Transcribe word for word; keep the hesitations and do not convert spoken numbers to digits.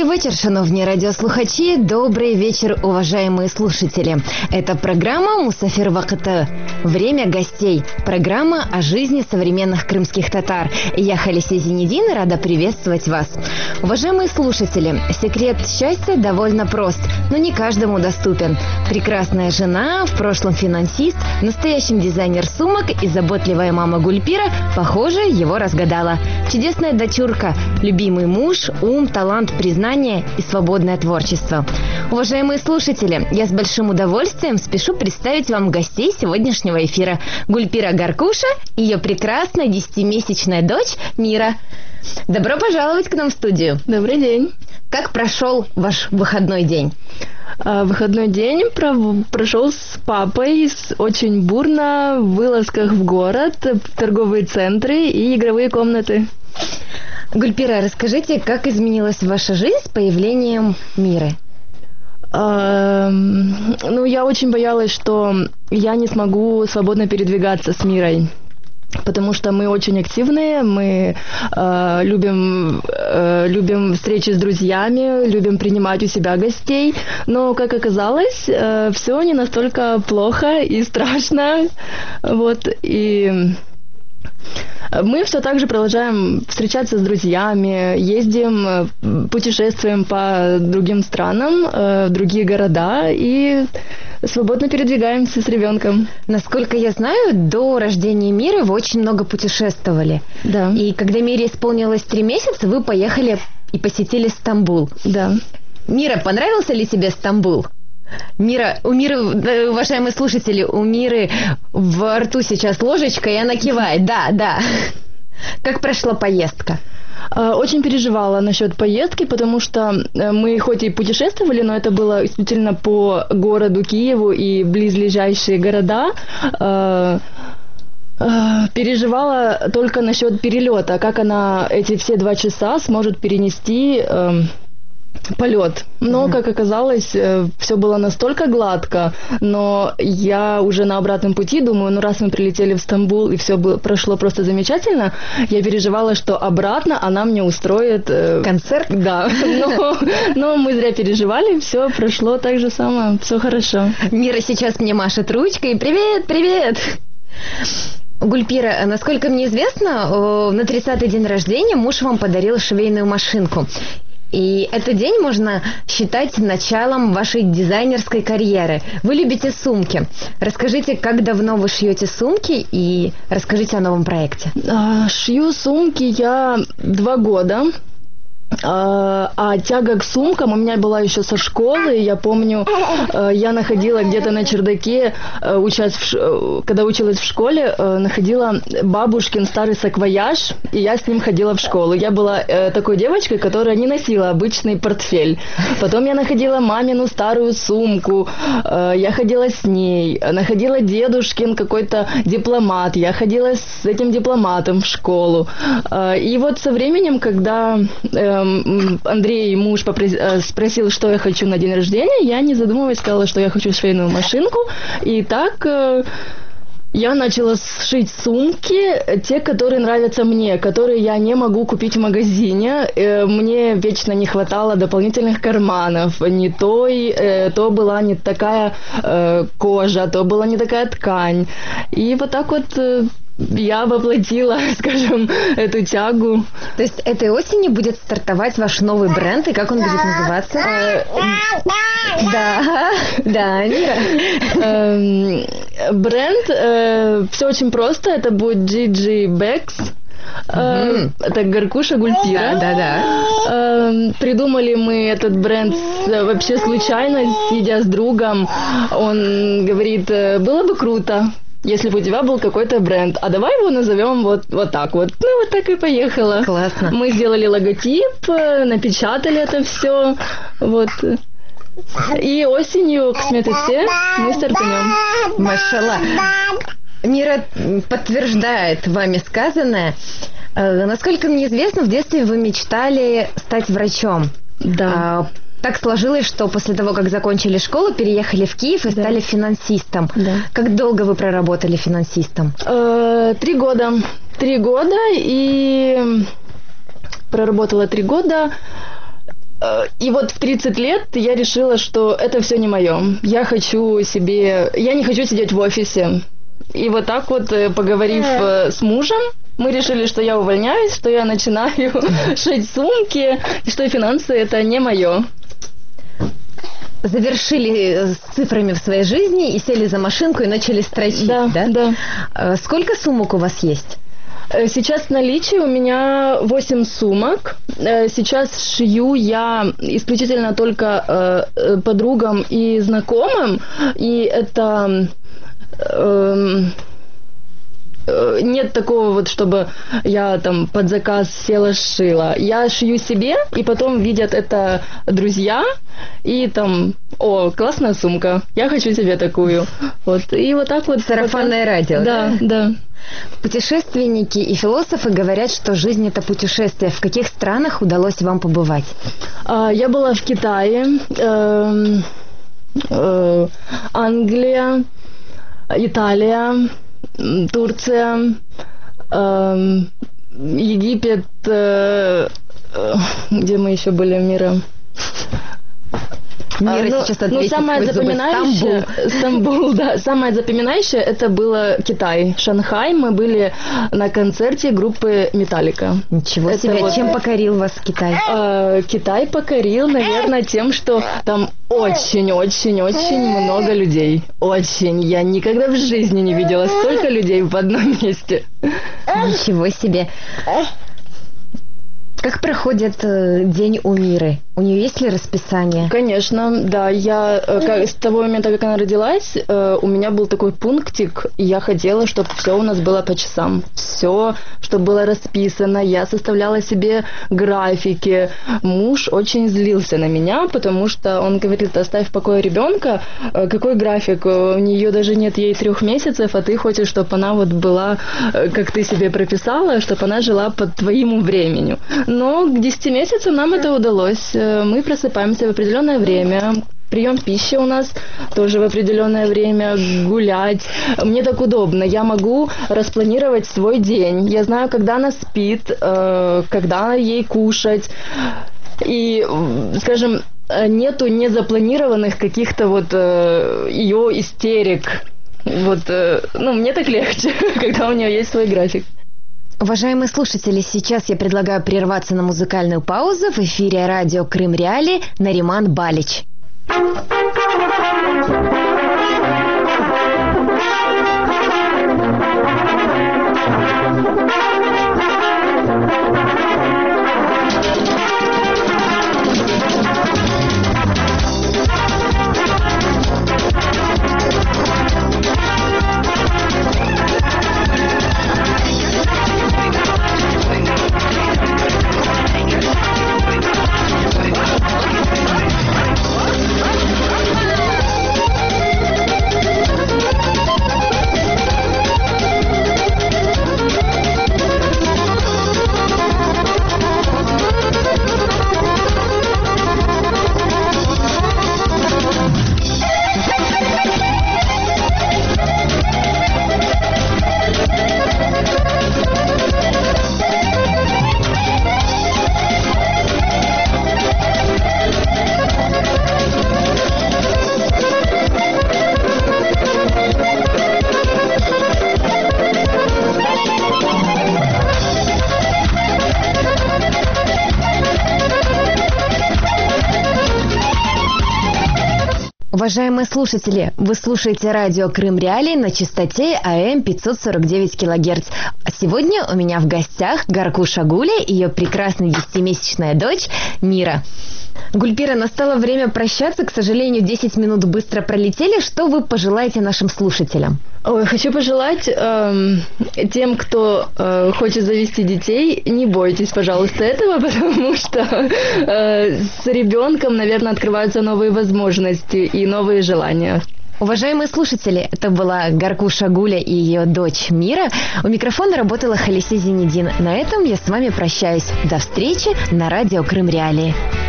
Добрый вечер, шановні радиослухачи, добрый вечер, уважаемые слушатели. Это программа «Мусафир Вакыты». Время гостей. Программа о жизни современных крымских татар. И я, Халисе Зинедин, рада приветствовать вас. Уважаемые слушатели, секрет счастья довольно прост, но не каждому доступен. Прекрасная жена, в прошлом финансист, в настоящем дизайнер сумок и заботливая мама Гульпира, похоже, его разгадала. Чудесная дочурка, любимый муж, ум, талант, признание и свободное творчество. Уважаемые слушатели, я с большим удовольствием спешу представить вам гостей сегодняшнего эфира. Гульпира Гаркуша и ее прекрасная десятимесячная дочь Мира. Добро пожаловать к нам в студию. Добрый день. Как прошел ваш выходной день? А, выходной день про- прошел с папой с очень бурно, в вылазках в город, в торговые центры и игровые комнаты. Гульпира, расскажите, как изменилась ваша жизнь с появлением Миры? А, ну, я очень боялась, что я не смогу свободно передвигаться с Мирой. Потому что мы очень активные, мы э, любим, э, любим встречи с друзьями, любим принимать у себя гостей. Но, как оказалось, э, все не настолько плохо и страшно. Вот, и мы все так же продолжаем встречаться с друзьями, ездим, путешествуем по другим странам, в другие города и свободно передвигаемся с ребенком. Насколько я знаю, до рождения Миры вы очень много путешествовали. Да. И когда Мире исполнилось три месяца, вы поехали и посетили Стамбул. Да. Мира, понравился ли тебе Стамбул? Мира, у Миры, уважаемые слушатели, у Миры во рту сейчас ложечка, и она кивает. Да, да. Как прошла поездка? Очень переживала насчет поездки, потому что мы хоть и путешествовали, но это было исключительно по городу Киеву и близлежащие города. Переживала только насчет перелета, как она эти все два часа сможет перенести полет. Но, как оказалось, все было настолько гладко, но я уже на обратном пути думаю, ну раз мы прилетели в Стамбул и все было, прошло просто замечательно, я переживала, что обратно она мне устроит концерт. Да, но, но мы зря переживали, все прошло так же самое, все хорошо. Мира сейчас мне машет ручкой. Привет, привет! Гульпира, насколько мне известно, на тридцатый день рождения муж вам подарил швейную машинку. И этот день можно считать началом вашей дизайнерской карьеры. Вы любите сумки. Расскажите, как давно вы шьете сумки, и расскажите о новом проекте. Шью сумки я два года. А, а тяга к сумкам у меня была еще со школы. Я помню, я находила где-то на чердаке, учась в, когда училась в школе, находила бабушкин старый саквояж, и я с ним ходила в школу. Я была такой девочкой, которая не носила обычный портфель. Потом я находила мамину старую сумку, я ходила с ней. Находила дедушкин какой-то дипломат, я ходила с этим дипломатом в школу. И вот со временем, когда Андрей, муж, попро- спросил, что я хочу на день рождения, я, не задумываясь, сказала, что я хочу швейную машинку. И так э, я начала шить сумки, те, которые нравятся мне, которые я не могу купить в магазине. Э, мне вечно не хватало дополнительных карманов. Не той, э, то была не такая э, кожа, то была не такая ткань. И вот так вот... Э, я воплотила, скажем, эту тягу. То есть этой осенью будет стартовать ваш новый бренд, и как он будет называться? Да, да, Мира. Бренд, все очень просто, это будет джи джи Bags. Uh-huh. Это Гаркуша Гульпира. Да, да, да. Придумали мы этот бренд вообще случайно, сидя с другом. Он говорит, было бы круто, если бы у тебя был какой-то бренд, а давай его назовем вот, вот так вот. Ну, вот так и поехала. Классно. Мы сделали логотип, напечатали это все, вот. И осенью к Сметысе мы стартанем. Машалла. Мира подтверждает вами сказанное. Насколько мне известно, в детстве вы мечтали стать врачом. Да. Так сложилось, что после того, как закончили школу, переехали в Киев и да. стали финансистом. Да. Как долго вы проработали финансистом? Э, три года. Три года и проработала три года. И вот в тридцать лет я решила, что это все не мое. Я хочу себе... Я не хочу сидеть в офисе. И вот так вот, поговорив с мужем, мы решили, что я увольняюсь, что я начинаю шить сумки, и что финансы – это не мое. Завершили с цифрами в своей жизни и сели за машинку и начали строчить, да? Да, да. Сколько сумок у вас есть? Сейчас в наличии у меня восемь сумок. Сейчас шью я исключительно только подругам и знакомым. И это... Нет такого вот, чтобы я там под заказ села, сшила. Я шью себе, и потом видят это друзья, и там, о, классная сумка, я хочу себе такую. Вот, и вот так вот. Сарафанное радио. Да, да. Путешественники и философы говорят, что жизнь – это путешествие. В каких странах удалось вам побывать? Я была в Китае, э, э, Англия, Италия, Турция, э, Египет, э, э, где мы еще были мира? Мира а, ну, сейчас ну, ответит самое запоминающее, Стамбул. Стамбул, да, самое запоминающее это было Китай, Шанхай. Мы были на концерте группы Металлика. Ничего это себе! Вот... Чем покорил вас Китай? Э, Китай покорил, наверное, тем, что там очень-очень-очень много людей. Очень. Я никогда в жизни не видела столько людей в одном месте. Ничего себе! Как проходит э, день у Миры? У нее есть ли расписание? Конечно, да. Я как, с того момента, как она родилась, э, у меня был такой пунктик, и я хотела, чтобы все у нас было по часам. Все, чтобы было расписано. Я составляла себе графики. Муж очень злился на меня, потому что он говорит: оставь в покое ребенка. Какой график? У нее даже нет ей трех месяцев, а ты хочешь, чтобы она вот была, как ты себе прописала, чтобы она жила по твоему времени. Но к десяти месяцам нам это удалось. Мы просыпаемся в определенное время. Прием пищи у нас тоже в определенное время, гулять. Мне так удобно. Я могу распланировать свой день. Я знаю, когда она спит, когда ей кушать. И, скажем, нету незапланированных каких-то вот ее истерик. Вот, ну, мне так легче, когда у нее есть свой график. Уважаемые слушатели, сейчас я предлагаю прерваться на музыкальную паузу. В эфире радио Крым Реали Нариман Балич. Уважаемые слушатели, вы слушаете радио Крым Реали на частоте а эм пятьсот сорок девять килогерц. А сегодня у меня в гостях Гаркуша Гуля и ее прекрасная десятимесячная дочь Мира. Гульпира, настало время прощаться. К сожалению, десять минут быстро пролетели. Что вы пожелаете нашим слушателям? Ой, хочу пожелать э, тем, кто э, хочет завести детей, не бойтесь, пожалуйста, этого, потому что э, с ребенком, наверное, открываются новые возможности и новые желания. Уважаемые слушатели, это была Гаркуша Гуля и ее дочь Мира. У микрофона работала Халисе Зенедин. На этом я с вами прощаюсь. До встречи на радио Крым Реалии.